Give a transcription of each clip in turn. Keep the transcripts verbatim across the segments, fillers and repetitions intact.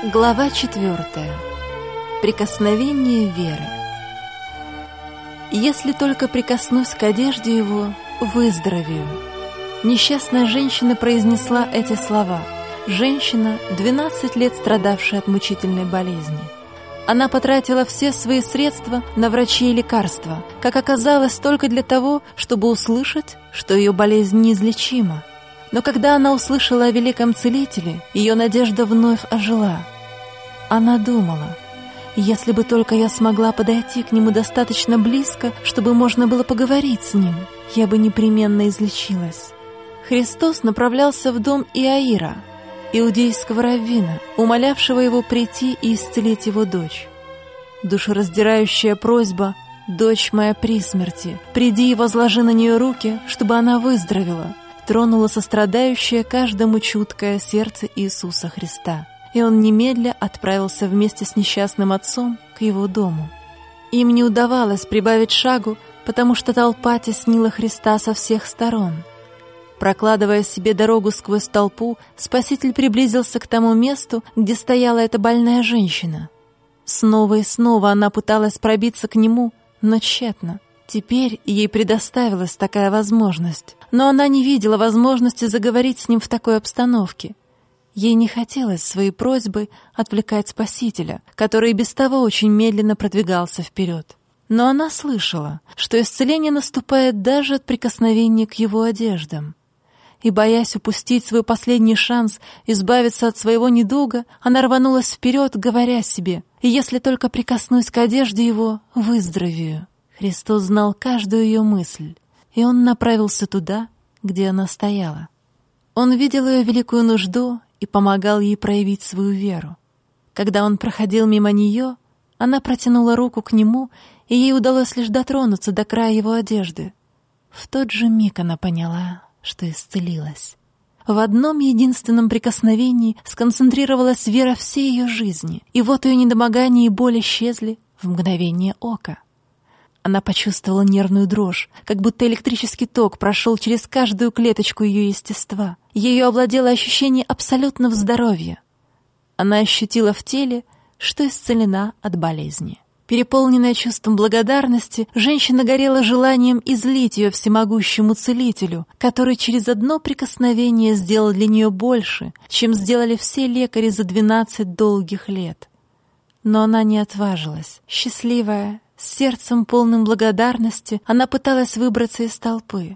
Глава четвертая. Прикосновение веры. Если только прикоснусь к одежде его, выздоровею. Несчастная женщина произнесла эти слова. Женщина, двенадцать лет страдавшая от мучительной болезни. Она потратила все свои средства на врачи и лекарства, как оказалось, только для того, чтобы услышать, что ее болезнь неизлечима. Но когда она услышала о великом целителе, ее надежда вновь ожила. Она думала: если бы только я смогла подойти к нему достаточно близко, чтобы можно было поговорить с ним, я бы непременно излечилась. Христос направлялся в дом Иаира, иудейского раввина, умолявшего его прийти и исцелить его дочь. Душераздирающая просьба: «Дочь моя при смерти, приди и возложи на нее руки, чтобы она выздоровела», тронуло сострадающее каждому чуткое сердце Иисуса Христа, и он немедля отправился вместе с несчастным отцом к его дому. Им не удавалось прибавить шагу, потому что толпа теснила Христа со всех сторон. Прокладывая себе дорогу сквозь толпу, Спаситель приблизился к тому месту, где стояла эта больная женщина. Снова и снова она пыталась пробиться к нему, но тщетно. Теперь ей предоставилась такая возможность, но она не видела возможности заговорить с ним в такой обстановке. Ей не хотелось своей просьбой отвлекать Спасителя, который и без того очень медленно продвигался вперед. Но она слышала, что исцеление наступает даже от прикосновения к его одеждам. И, боясь упустить свой последний шанс избавиться от своего недуга, она рванулась вперед, говоря себе: «Если только прикоснусь к одежде его, выздоровею». Христос знал каждую ее мысль, и он направился туда, где она стояла. Он видел ее великую нужду и помогал ей проявить свою веру. Когда он проходил мимо нее, она протянула руку к нему, и ей удалось лишь дотронуться до края его одежды. В тот же миг она поняла, что исцелилась. В одном единственном прикосновении сконцентрировалась вера всей ее жизни, и вот ее недомогание и боль исчезли в мгновение ока. Она почувствовала нервную дрожь, как будто электрический ток прошел через каждую клеточку ее естества. Ею овладело ощущение абсолютного здоровья. Она ощутила в теле, что исцелена от болезни. Переполненная чувством благодарности, женщина горела желанием излить ее всемогущему целителю, который через одно прикосновение сделал для нее больше, чем сделали все лекари за двенадцать долгих лет. Но она не отважилась. Счастливая, с сердцем полным благодарности, она пыталась выбраться из толпы.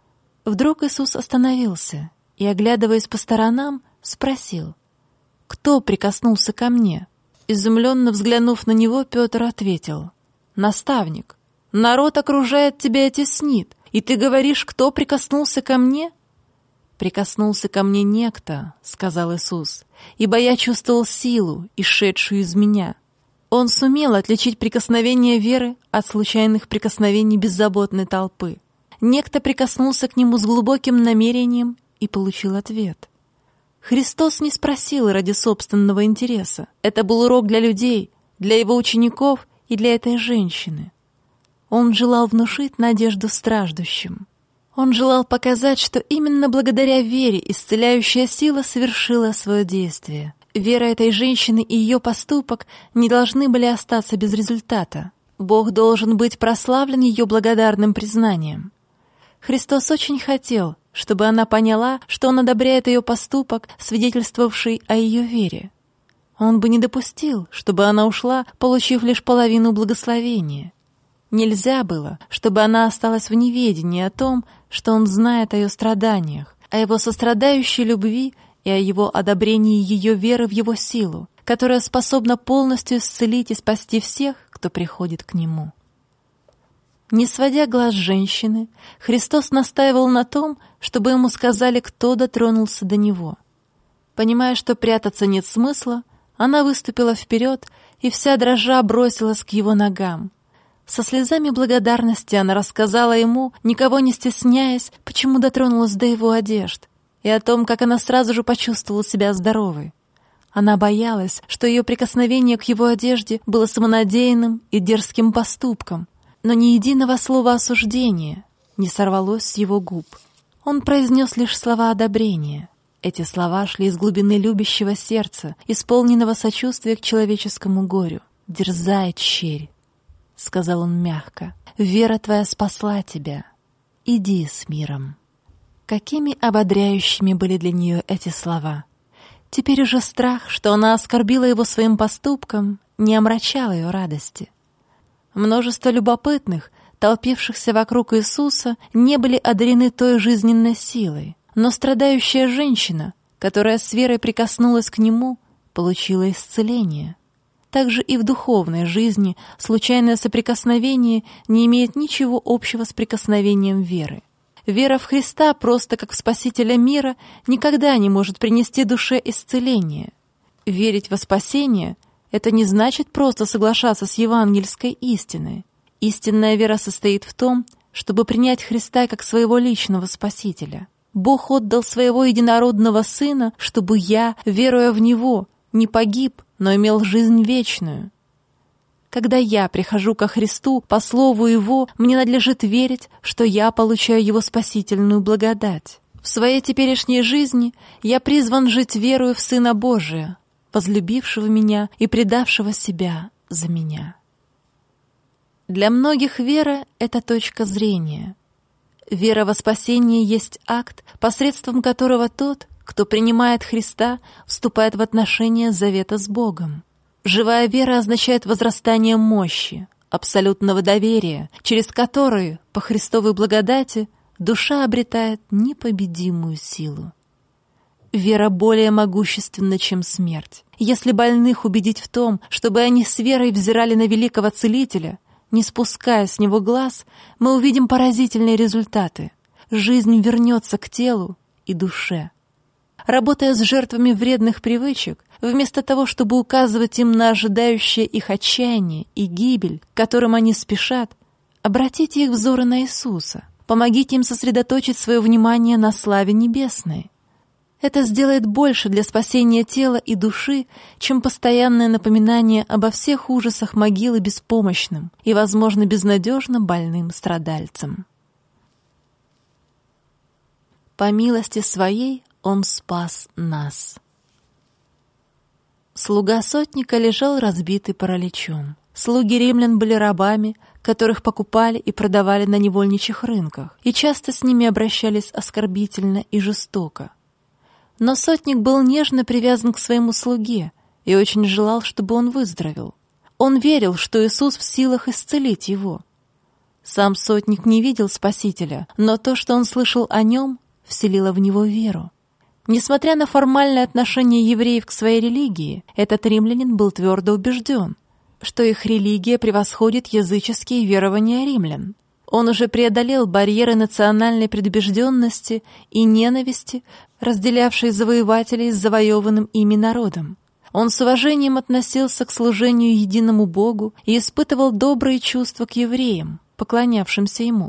Вдруг Иисус остановился и, оглядываясь по сторонам, спросил: «Кто прикоснулся ко мне?» Изумленно взглянув на него, Петр ответил: «Наставник, народ окружает тебя и теснит, и ты говоришь, кто прикоснулся ко мне?» «Прикоснулся ко мне некто», — сказал Иисус, «ибо я чувствовал силу, исшедшую из меня». Он сумел отличить прикосновение веры от случайных прикосновений беззаботной толпы. Некто прикоснулся к нему с глубоким намерением и получил ответ. Христос не спросил ради собственного интереса. Это был урок для людей, для его учеников и для этой женщины. Он желал внушить надежду страждущим. Он желал показать, что именно благодаря вере исцеляющая сила совершила свое действие. Вера этой женщины и ее поступок не должны были остаться без результата. Бог должен быть прославлен ее благодарным признанием. Христос очень хотел, чтобы она поняла, что Он одобряет ее поступок, свидетельствовавший о ее вере. Он бы не допустил, чтобы она ушла, получив лишь половину благословения. Нельзя было, чтобы она осталась в неведении о том, что Он знает о ее страданиях, о его сострадающей любви и о его одобрении ее веры в его силу, которая способна полностью исцелить и спасти всех, кто приходит к нему. Не сводя глаз с женщины, Христос настаивал на том, чтобы ему сказали, кто дотронулся до него. Понимая, что прятаться нет смысла, она выступила вперед и вся дрожа бросилась к его ногам. Со слезами благодарности она рассказала ему, никого не стесняясь, почему дотронулась до его одежд, и о том, как она сразу же почувствовала себя здоровой. Она боялась, что ее прикосновение к его одежде было самонадеянным и дерзким поступком, но ни единого слова осуждения не сорвалось с его губ. Он произнес лишь слова одобрения. Эти слова шли из глубины любящего сердца, исполненного сочувствия к человеческому горю. «Дерзай, черь!» — сказал он мягко. «Вера твоя спасла тебя. Иди с миром». Какими ободряющими были для нее эти слова! Теперь уже страх, что она оскорбила его своим поступком, не омрачал ее радости. Множество любопытных, толпившихся вокруг Иисуса, не были одарены той жизненной силой, но страдающая женщина, которая с верой прикоснулась к Нему, получила исцеление. Также и в духовной жизни случайное соприкосновение не имеет ничего общего с прикосновением веры. Вера в Христа, просто как в Спасителя мира, никогда не может принести душе исцеление. Верить во спасение — это не значит просто соглашаться с евангельской истиной. Истинная вера состоит в том, чтобы принять Христа как своего личного Спасителя. Бог отдал своего единородного Сына, чтобы я, веруя в Него, не погиб, но имел жизнь вечную. Когда я прихожу ко Христу по слову Его, мне надлежит верить, что я получаю Его спасительную благодать. В своей теперешней жизни я призван жить верою в Сына Божия, возлюбившего меня и предавшего себя за меня. Для многих вера — это точка зрения. Вера во спасение есть акт, посредством которого тот, кто принимает Христа, вступает в отношения завета с Богом. Живая вера означает возрастание мощи, абсолютного доверия, через которые, по Христовой благодати, душа обретает непобедимую силу. Вера более могущественна, чем смерть. Если больных убедить в том, чтобы они с верой взирали на великого Целителя, не спуская с него глаз, мы увидим поразительные результаты. Жизнь вернется к телу и душе. Работая с жертвами вредных привычек, вместо того, чтобы указывать им на ожидающее их отчаяние и гибель, к которым они спешат, обратите их взоры на Иисуса, помогите им сосредоточить свое внимание на славе небесной. Это сделает больше для спасения тела и души, чем постоянное напоминание обо всех ужасах могилы беспомощным и, возможно, безнадежно больным страдальцам. По милости Своей Он спас нас. Слуга сотника лежал разбитый параличом. Слуги римлян были рабами, которых покупали и продавали на невольничьих рынках, и часто с ними обращались оскорбительно и жестоко. Но сотник был нежно привязан к своему слуге и очень желал, чтобы он выздоровел. Он верил, что Иисус в силах исцелить его. Сам сотник не видел Спасителя, но то, что он слышал о нем, вселило в него веру. Несмотря на формальное отношение евреев к своей религии, этот римлянин был твердо убежден, что их религия превосходит языческие верования римлян. Он уже преодолел барьеры национальной предубежденности и ненависти, разделявшие завоевателей с завоеванным ими народом. Он с уважением относился к служению единому Богу и испытывал добрые чувства к евреям, поклонявшимся Ему.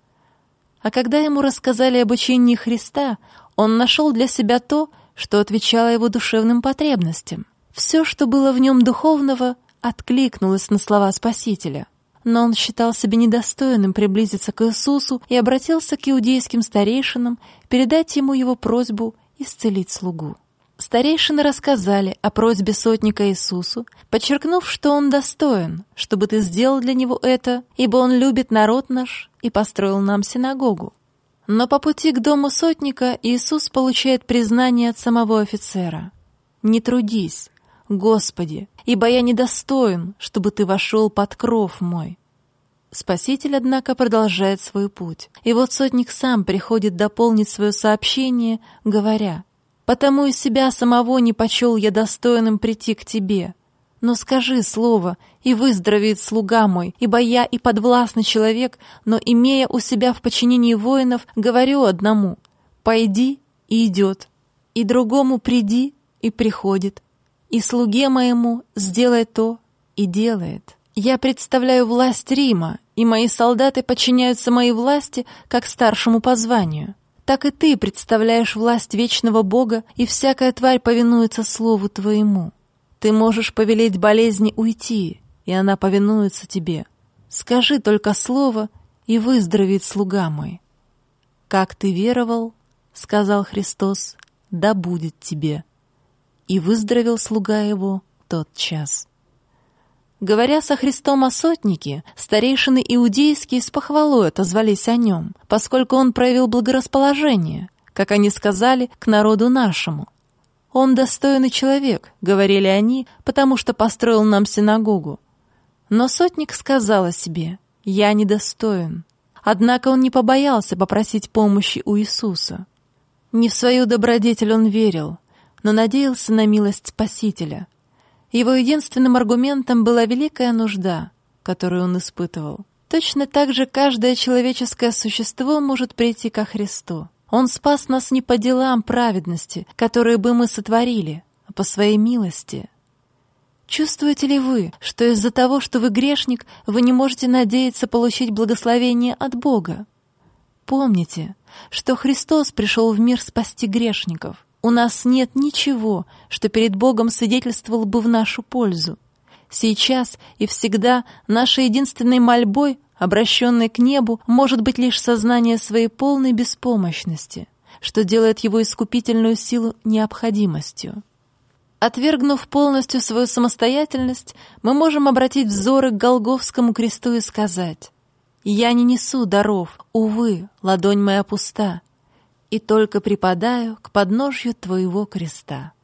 А когда ему рассказали об учении Христа, он нашел для себя то, что отвечало его душевным потребностям. Все, что было в нем духовного, откликнулось на слова Спасителя. Но он считал себя недостойным приблизиться к Иисусу и обратился к иудейским старейшинам передать ему его просьбу исцелить слугу. Старейшины рассказали о просьбе сотника Иисусу, подчеркнув, что он достоин, чтобы ты сделал для него это, ибо он любит народ наш и построил нам синагогу. Но по пути к дому сотника Иисус получает признание от самого офицера. «Не трудись, Господи, ибо я недостоин, чтобы ты вошел под кров мой». Спаситель, однако, продолжает свой путь. И вот сотник сам приходит дополнить свое сообщение, говоря: «Потому и себя самого не почел я достойным прийти к тебе. Но скажи слово, и выздоровеет слуга мой, ибо я и подвластный человек, но, имея у себя в подчинении воинов, говорю одному: пойди, и идет, и другому: приди, и приходит, и слуге моему: сделай то, и делает. Я представляю власть Рима, и мои солдаты подчиняются моей власти, как старшему по званию. Так и ты представляешь власть вечного Бога, и всякая тварь повинуется слову твоему. Ты можешь повелеть болезни уйти, и она повинуется тебе. Скажи только слово, и выздоровеет слуга мой». «Как ты веровал, — сказал Христос, — да будет тебе». И выздоровел слуга его тотчас. Говоря со Христом о сотнике, старейшины иудейские с похвалой отозвались о нем, поскольку он проявил благорасположение, как они сказали, к народу нашему. «Он достойный человек», — говорили они, «потому что построил нам синагогу». Но сотник сказал о себе: «Я недостоин». Однако он не побоялся попросить помощи у Иисуса. Не в свою добродетель он верил, но надеялся на милость Спасителя. Его единственным аргументом была великая нужда, которую он испытывал. Точно так же каждое человеческое существо может прийти ко Христу. Он спас нас не по делам праведности, которые бы мы сотворили, а по своей милости. Чувствуете ли вы, что из-за того, что вы грешник, вы не можете надеяться получить благословение от Бога? Помните, что Христос пришел в мир спасти грешников. У нас нет ничего, что перед Богом свидетельствовало бы в нашу пользу. Сейчас и всегда нашей единственной мольбой, обращенной к небу, может быть лишь сознание своей полной беспомощности, что делает его искупительную силу необходимостью. Отвергнув полностью свою самостоятельность, мы можем обратить взоры к Голгофскому кресту и сказать: «Я не несу даров, увы, ладонь моя пуста, и только припадаю к подножью Твоего креста».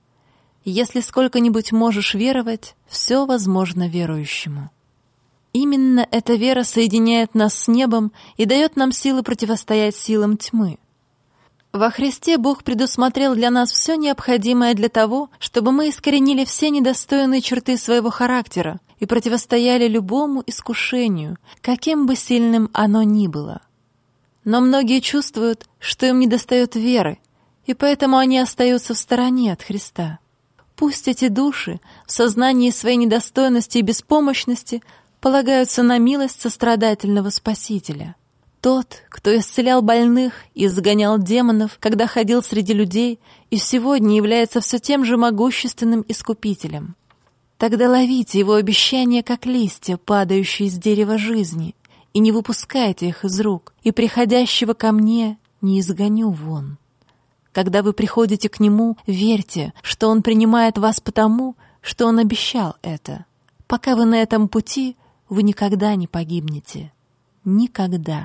Если сколько-нибудь можешь веровать, все возможно верующему. Именно эта вера соединяет нас с небом и дает нам силы противостоять силам тьмы. Во Христе Бог предусмотрел для нас все необходимое для того, чтобы мы искоренили все недостойные черты своего характера и противостояли любому искушению, каким бы сильным оно ни было. Но многие чувствуют, что им недостает веры, и поэтому они остаются в стороне от Христа. Пусть эти души в сознании своей недостойности и беспомощности полагаются на милость сострадательного Спасителя. Тот, кто исцелял больных и изгонял демонов, когда ходил среди людей, и сегодня является все тем же могущественным искупителем. Тогда ловите его обещания, как листья, падающие с дерева жизни, и не выпускайте их из рук, и приходящего ко мне не изгоню вон. Когда вы приходите к нему, верьте, что он принимает вас потому, что он обещал это. Пока вы на этом пути, вы никогда не погибнете. Никогда.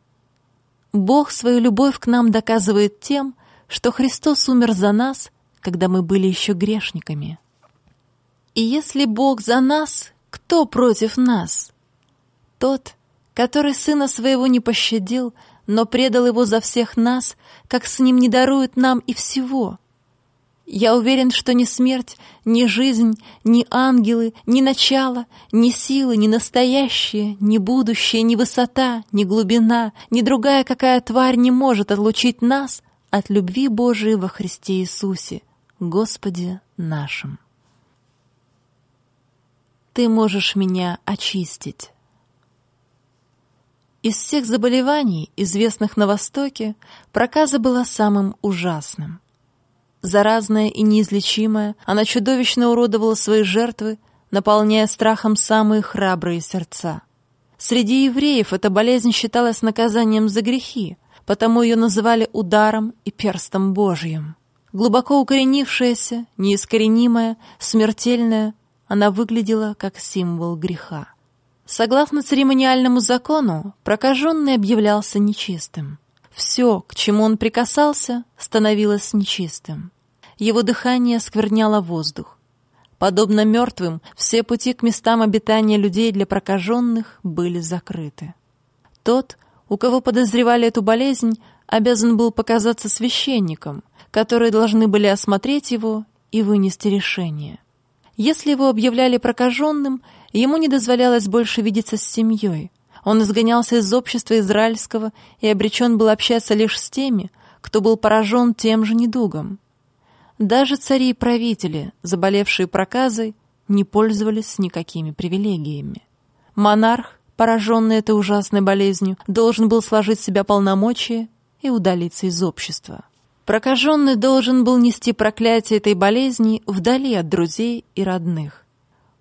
Бог свою любовь к нам доказывает тем, что Христос умер за нас, когда мы были еще грешниками. И если Бог за нас, кто против нас? Тот, который Сына Своего не пощадил, но предал Его за всех нас, как с Ним не дарует нам и всего. Я уверен, что ни смерть, ни жизнь, ни ангелы, ни начало, ни силы, ни настоящее, ни будущее, ни высота, ни глубина, ни другая какая тварь не может отлучить нас от любви Божией во Христе Иисусе, Господе нашим. Ты можешь меня очистить. Из всех заболеваний, известных на Востоке, проказа была самым ужасным. Заразная и неизлечимая, она чудовищно уродовала свои жертвы, наполняя страхом самые храбрые сердца. Среди евреев эта болезнь считалась наказанием за грехи, потому ее называли ударом и перстом Божьим. Глубоко укоренившаяся, неискоренимая, смертельная, она выглядела как символ греха. Согласно церемониальному закону, прокаженный объявлялся нечистым. Все, к чему он прикасался, становилось нечистым. Его дыхание оскверняло воздух. Подобно мертвым, все пути к местам обитания людей для прокаженных были закрыты. Тот, у кого подозревали эту болезнь, обязан был показаться священником, которые должны были осмотреть его и вынести решение. Если его объявляли прокаженным, ему не дозволялось больше видеться с семьей. Он изгонялся из общества израильского и обречен был общаться лишь с теми, кто был поражен тем же недугом. Даже цари и правители, заболевшие проказой, не пользовались никакими привилегиями. Монарх, пораженный этой ужасной болезнью, должен был сложить с себя полномочия и удалиться из общества. Прокаженный должен был нести проклятие этой болезни вдали от друзей и родных.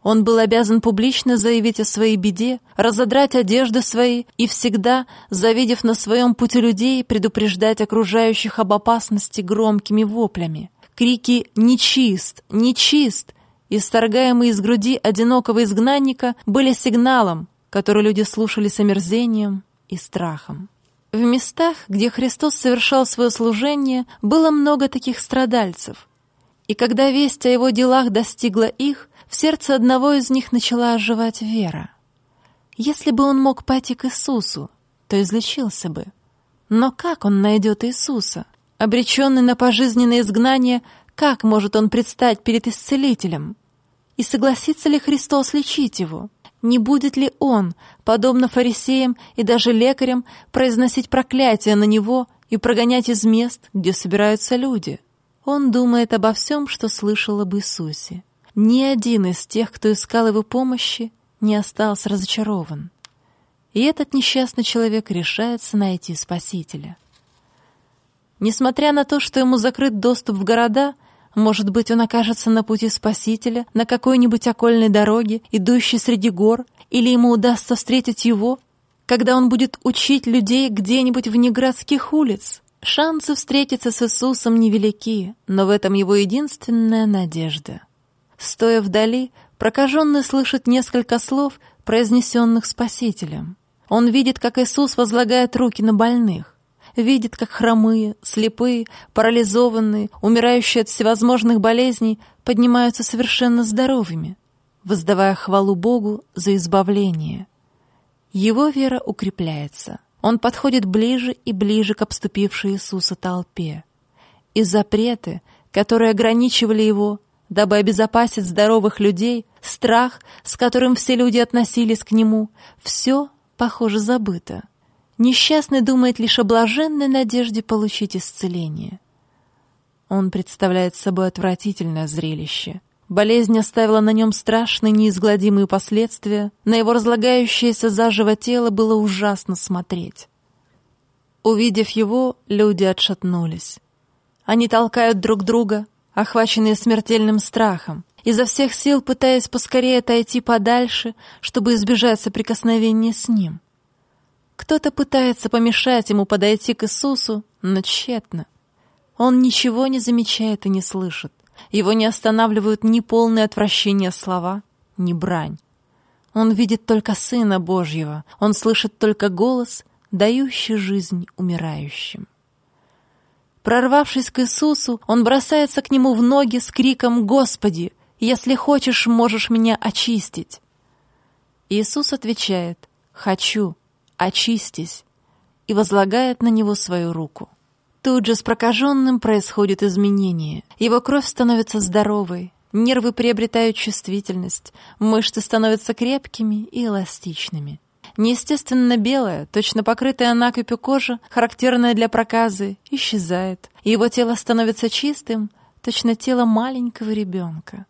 Он был обязан публично заявить о своей беде, разодрать одежды свои и всегда, завидев на своем пути людей, предупреждать окружающих об опасности громкими воплями. Крики «Нечист! Нечист!», исторгаемые из груди одинокого изгнанника, были сигналом, который люди слушали с омерзением и страхом. В местах, где Христос совершал свое служение, было много таких страдальцев. И когда весть о его делах достигла их, в сердце одного из них начала оживать вера. Если бы он мог пойти к Иисусу, то излечился бы. Но как он найдет Иисуса? Обреченный на пожизненное изгнание, как может он предстать перед Исцелителем? И согласится ли Христос лечить его? Не будет ли он, подобно фарисеям и даже лекарям, произносить проклятия на него и прогонять из мест, где собираются люди? Он думает обо всем, что слышал об Иисусе. Ни один из тех, кто искал его помощи, не остался разочарован. И этот несчастный человек решается найти Спасителя. Несмотря на то, что ему закрыт доступ в города, может быть, он окажется на пути Спасителя, на какой-нибудь окольной дороге, идущей среди гор, или ему удастся встретить его, когда он будет учить людей где-нибудь вне городских улиц. Шансы встретиться с Иисусом невелики, но в этом его единственная надежда. Стоя вдали, прокаженный слышит несколько слов, произнесенных Спасителем. Он видит, как Иисус возлагает руки на больных, видит, как хромые, слепые, парализованные, умирающие от всевозможных болезней поднимаются совершенно здоровыми, воздавая хвалу Богу за избавление. Его вера укрепляется. Он подходит ближе и ближе к обступившей Иисуса толпе. И запреты, которые ограничивали его, дабы обезопасить здоровых людей, страх, с которым все люди относились к нему, все, похоже, забыто. Несчастный думает лишь о блаженной надежде получить исцеление. Он представляет собой отвратительное зрелище. Болезнь оставила на нем страшные неизгладимые последствия, на его разлагающееся заживо тело было ужасно смотреть. Увидев его, люди отшатнулись. Они толкают друг друга, охваченные смертельным страхом, изо всех сил пытаясь поскорее отойти подальше, чтобы избежать соприкосновения с ним. Кто-то пытается помешать ему подойти к Иисусу, но тщетно. Он ничего не замечает и не слышит. Его не останавливают ни полное отвращение слова, ни брань. Он видит только Сына Божьего, он слышит только голос, дающий жизнь умирающим. Прорвавшись к Иисусу, он бросается к Нему в ноги с криком «Господи, если хочешь, можешь меня очистить». Иисус отвечает «Хочу, очистись», и возлагает на него свою руку. Тут же с прокаженным происходит изменение. Его кровь становится здоровой, нервы приобретают чувствительность, мышцы становятся крепкими и эластичными. Неестественно белая, точно покрытая накипью кожа, характерная для проказы, исчезает, и его тело становится чистым, точно тело маленького ребенка.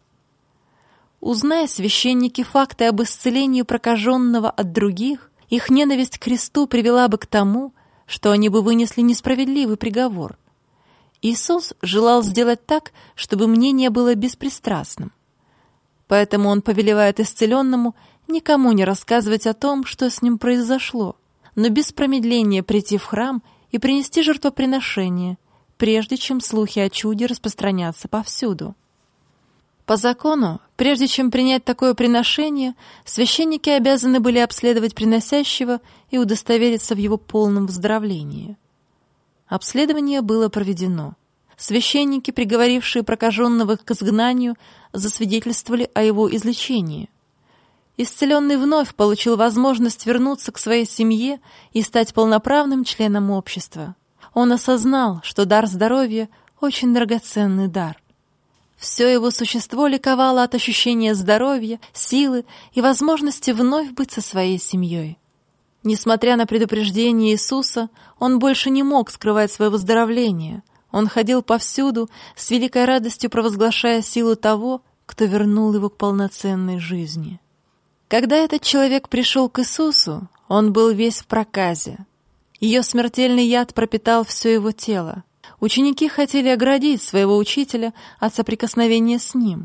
Узная священники факты об исцелении прокаженного от других, их ненависть к кресту привела бы к тому, что они бы вынесли несправедливый приговор. Иисус желал сделать так, чтобы мнение было беспристрастным. Поэтому Он повелевает исцеленному никому не рассказывать о том, что с ним произошло, но без промедления прийти в храм и принести жертвоприношение, прежде чем слухи о чуде распространятся повсюду. По закону, прежде чем принять такое приношение, священники обязаны были обследовать приносящего и удостовериться в его полном выздоровлении. Обследование было проведено. Священники, приговорившие прокаженного к изгнанию, засвидетельствовали о его излечении. Исцеленный вновь получил возможность вернуться к своей семье и стать полноправным членом общества. Он осознал, что дар здоровья – очень драгоценный дар. Все его существо ликовало от ощущения здоровья, силы и возможности вновь быть со своей семьей. Несмотря на предупреждение Иисуса, он больше не мог скрывать свое выздоровление. Он ходил повсюду, с великой радостью провозглашая силу того, кто вернул его к полноценной жизни. Когда этот человек пришел к Иисусу, он был весь в проказе. Ее смертельный яд пропитал все его тело. Ученики хотели оградить своего учителя от соприкосновения с ним,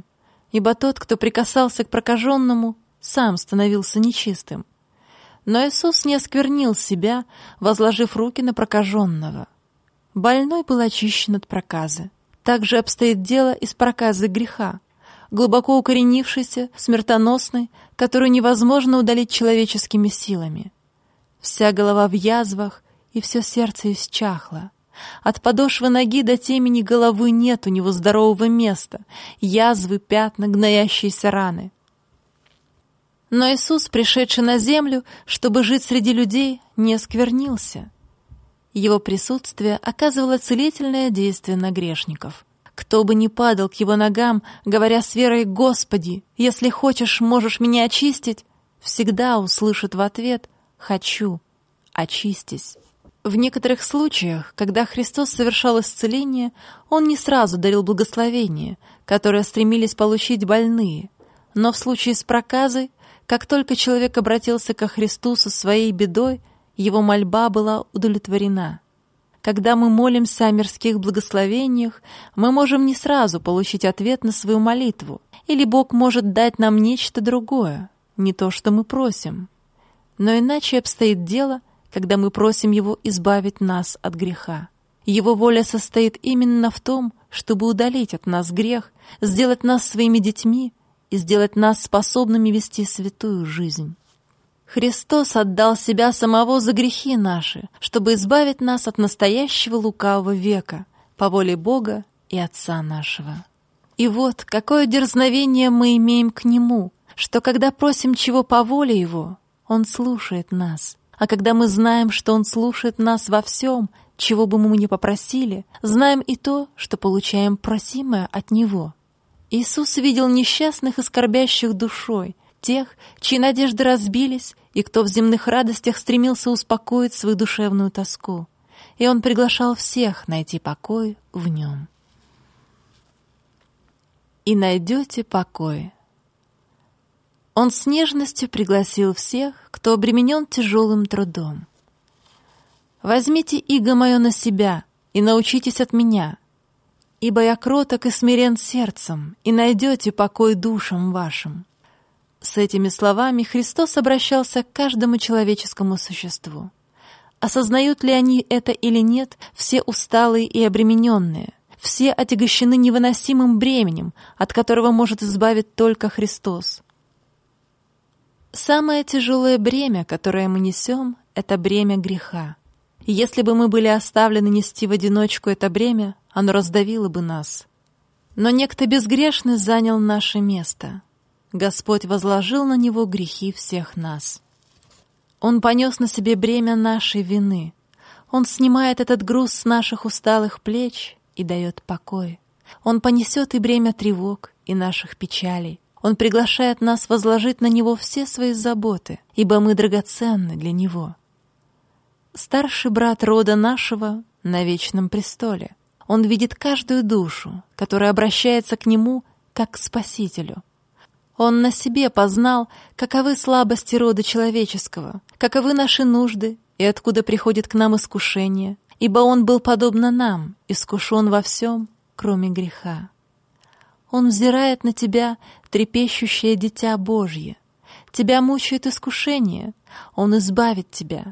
ибо тот, кто прикасался к прокаженному, сам становился нечистым. Но Иисус не осквернил себя, возложив руки на прокаженного. Больной был очищен от проказы. Так же обстоит дело и с проказой греха, глубоко укоренившейся, смертоносной, которую невозможно удалить человеческими силами. Вся голова в язвах, и все сердце исчахло. От подошвы ноги до темени головы нет у него здорового места, язвы, пятна, гноящиеся раны. Но Иисус, пришедший на землю, чтобы жить среди людей, не осквернился. Его присутствие оказывало целительное действие на грешников. Кто бы ни падал к его ногам, говоря с верой: «Господи, если хочешь, можешь меня очистить», всегда услышит в ответ: «Хочу, очистись». В некоторых случаях, когда Христос совершал исцеление, Он не сразу дарил благословение, которое стремились получить больные. Но в случае с проказой, как только человек обратился ко Христу со своей бедой, его мольба была удовлетворена. Когда мы молимся о мирских благословениях, мы можем не сразу получить ответ на свою молитву, или Бог может дать нам нечто другое, не то, что мы просим. Но иначе обстоит дело, когда мы просим Его избавить нас от греха. Его воля состоит именно в том, чтобы удалить от нас грех, сделать нас своими детьми и сделать нас способными вести святую жизнь. Христос отдал Себя самого за грехи наши, чтобы избавить нас от настоящего лукавого века, по воле Бога и Отца нашего. И вот какое дерзновение мы имеем к Нему, что когда просим чего по воле Его, Он слушает нас. А когда мы знаем, что Он слушает нас во всем, чего бы мы ни попросили, знаем и то, что получаем просимое от Него. Иисус видел несчастных и скорбящих душой, тех, чьи надежды разбились, и кто в земных радостях стремился успокоить свою душевную тоску. И Он приглашал всех найти покой в Нем. «И найдете покой». Он с нежностью пригласил всех, кто обременен тяжелым трудом. «Возьмите иго мое на себя и научитесь от меня, ибо я кроток и смирен сердцем, и найдете покой душам вашим». С этими словами Христос обращался к каждому человеческому существу. Осознают ли они это или нет, все усталые и обремененные, все отягощены невыносимым бременем, от которого может избавить только Христос. Самое тяжелое бремя, которое мы несем, — это бремя греха. И если бы мы были оставлены нести в одиночку это бремя, оно раздавило бы нас. Но некто безгрешный занял наше место. Господь возложил на Него грехи всех нас. Он понес на себе бремя нашей вины. Он снимает этот груз с наших усталых плеч и дает покой. Он понесет и бремя тревог, и наших печалей. Он приглашает нас возложить на Него все свои заботы, ибо мы драгоценны для Него. Старший брат рода нашего на вечном престоле. Он видит каждую душу, которая обращается к Нему как к Спасителю. Он на себе познал, каковы слабости рода человеческого, каковы наши нужды и откуда приходит к нам искушение, ибо Он был подобно нам, искушен во всем, кроме греха. Он взирает на тебя, трепещущее дитя Божье. Тебя мучает искушение, Он избавит тебя.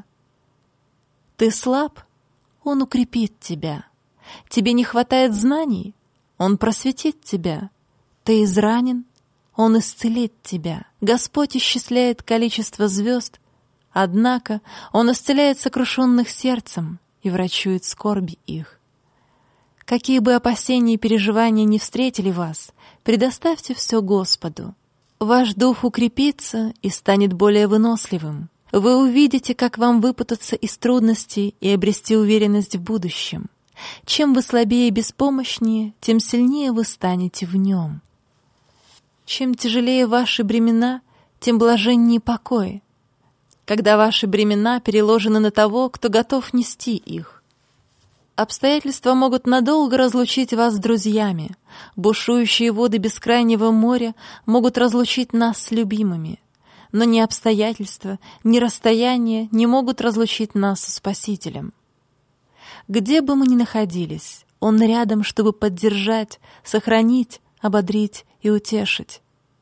Ты слаб? Он укрепит тебя. Тебе не хватает знаний? Он просветит тебя. Ты изранен? Он исцелит тебя. Господь исчисляет количество звезд, однако Он исцеляет сокрушенных сердцем и врачует скорби их. Какие бы опасения и переживания ни встретили вас, предоставьте все Господу. Ваш дух укрепится и станет более выносливым. Вы увидите, как вам выпутаться из трудностей и обрести уверенность в будущем. Чем вы слабее и беспомощнее, тем сильнее вы станете в Нем. Чем тяжелее ваши бремена, тем блаженнее покой, когда ваши бремена переложены на того, кто готов нести их. Обстоятельства могут надолго разлучить вас с друзьями. Бушующие воды бескрайнего моря могут разлучить нас с любимыми. Но ни обстоятельства, ни расстояние не могут разлучить нас со Спасителем. Где бы мы ни находились, Он рядом, чтобы поддержать, сохранить, ободрить и утешить.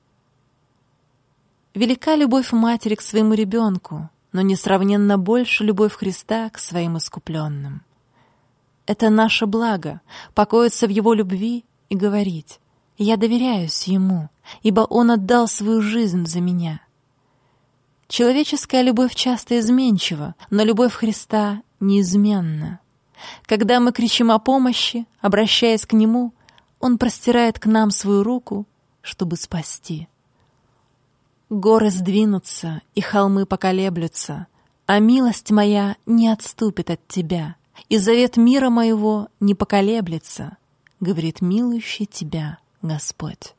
Велика любовь матери к своему ребенку, но несравненно больше любовь Христа к своим искупленным. Это наше благо — покоиться в Его любви и говорить: «Я доверяюсь Ему, ибо Он отдал свою жизнь за меня». Человеческая любовь часто изменчива, но любовь Христа неизменна. Когда мы кричим о помощи, обращаясь к Нему, Он простирает к нам свою руку, чтобы спасти. Горы сдвинутся, и холмы поколеблются, а милость моя не отступит от тебя, и завет мира моего не поколеблется, говорит милующий тебя Господь.